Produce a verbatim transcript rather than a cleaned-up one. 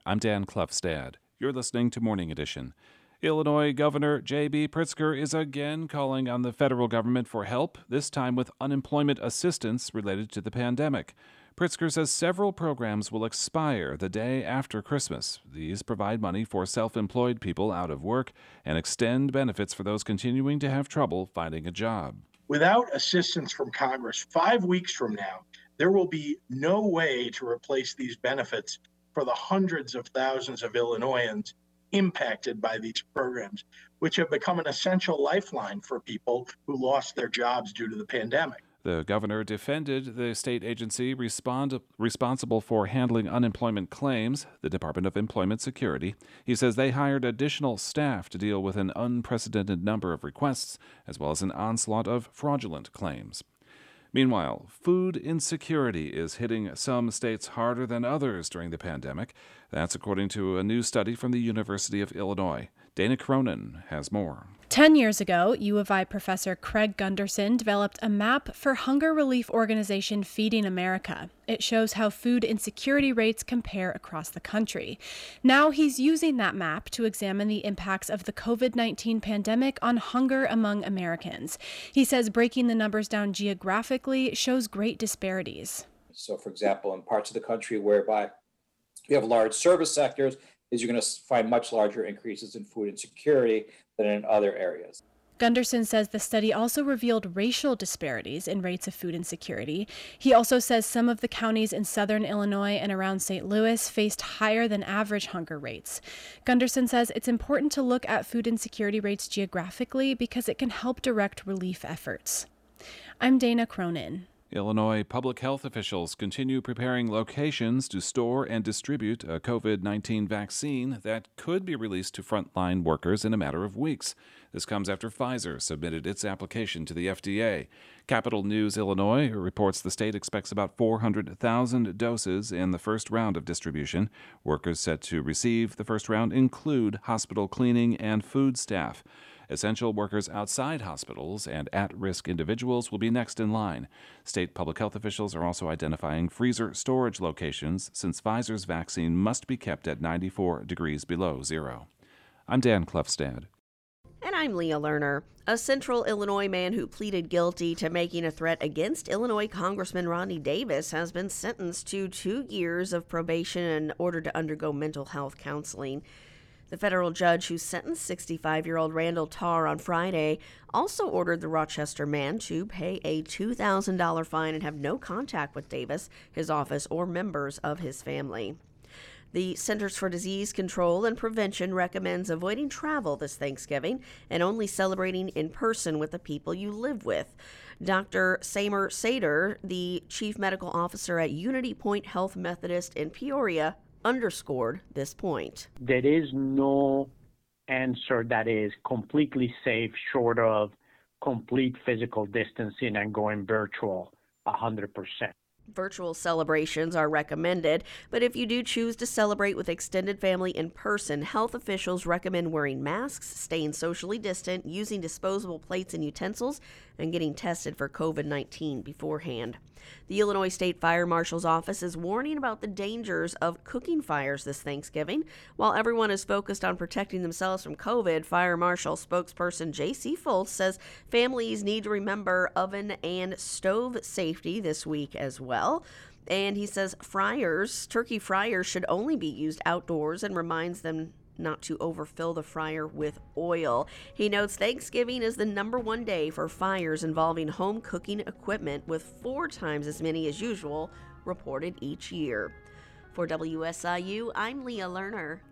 I'm Dan Klefstad. You're listening to Morning Edition. Illinois Governor J B. Pritzker is again calling on the federal government for help, this time with unemployment assistance related to the pandemic. Pritzker says several programs will expire the day after Christmas. These provide money for self-employed people out of work and extend benefits for those continuing to have trouble finding a job. Without assistance from Congress, five weeks from now, there will be no way to replace these benefits for the hundreds of thousands of Illinoisans impacted by these programs, which have become an essential lifeline for people who lost their jobs due to the pandemic. The governor defended the state agency respond, responsible for handling unemployment claims, the Department of Employment Security. He says they hired additional staff to deal with an unprecedented number of requests, as well as an onslaught of fraudulent claims. Meanwhile, food insecurity is hitting some states harder than others during the pandemic. That's according to a new study from the University of Illinois. Dana Cronin has more. Ten years ago, U of I professor Craig Gunderson developed a map for hunger relief organization Feeding America. It shows how food insecurity rates compare across the country. Now he's using that map to examine the impacts of the covid nineteen pandemic on hunger among Americans. He says breaking the numbers down geographically shows great disparities. So, for example, in parts of the country whereby you have large service sectors, is you're going to find much larger increases in food insecurity than in other areas. Gunderson says the study also revealed racial disparities in rates of food insecurity. He also says some of the counties in southern Illinois and around Saint Louis faced higher than average hunger rates. Gunderson says it's important to look at food insecurity rates geographically because it can help direct relief efforts. I'm Dana Cronin. Illinois public health officials continue preparing locations to store and distribute a covid nineteen vaccine that could be released to frontline workers in a matter of weeks. This comes after Pfizer submitted its application to the F D A. Capital News Illinois reports the state expects about four hundred thousand doses in the first round of distribution. Workers set to receive the first round include hospital cleaning and food staff. Essential workers outside hospitals and at-risk individuals will be next in line. State public health officials are also identifying freezer storage locations since Pfizer's vaccine must be kept at ninety-four degrees below zero. I'm Dan Klefstad. And I'm Leah Lerner. A Central Illinois man who pleaded guilty to making a threat against Illinois Congressman Ronnie Davis has been sentenced to two years of probation in order to undergo mental health counseling. The federal judge who sentenced sixty-five-year-old Randall Tarr on Friday also ordered the Rochester man to pay a two thousand dollars fine and have no contact with Davis, his office, or members of his family. The Centers for Disease Control and Prevention recommends avoiding travel this Thanksgiving and only celebrating in person with the people you live with. Doctor Samer Sater, the chief medical officer at Unity Point Health Methodist in Peoria, underscored this point. There is no answer that is completely safe short of complete physical distancing and going virtual one hundred percent. Virtual celebrations are recommended, but if you do choose to celebrate with extended family in person, health officials recommend wearing masks, staying socially distant, using disposable plates and utensils, and getting tested for covid nineteen beforehand. The Illinois State Fire Marshal's office is warning about the dangers of cooking fires this Thanksgiving. While everyone is focused on protecting themselves from COVID, Fire Marshal spokesperson J C Foltz says families need to remember oven and stove safety this week as well. And he says fryers, turkey fryers should only be used outdoors and reminds them not to overfill the fryer with oil. He notes Thanksgiving is the number one day for fires involving home cooking equipment, with four times as many as usual reported each year. For W S I U, I'm Leah Lerner.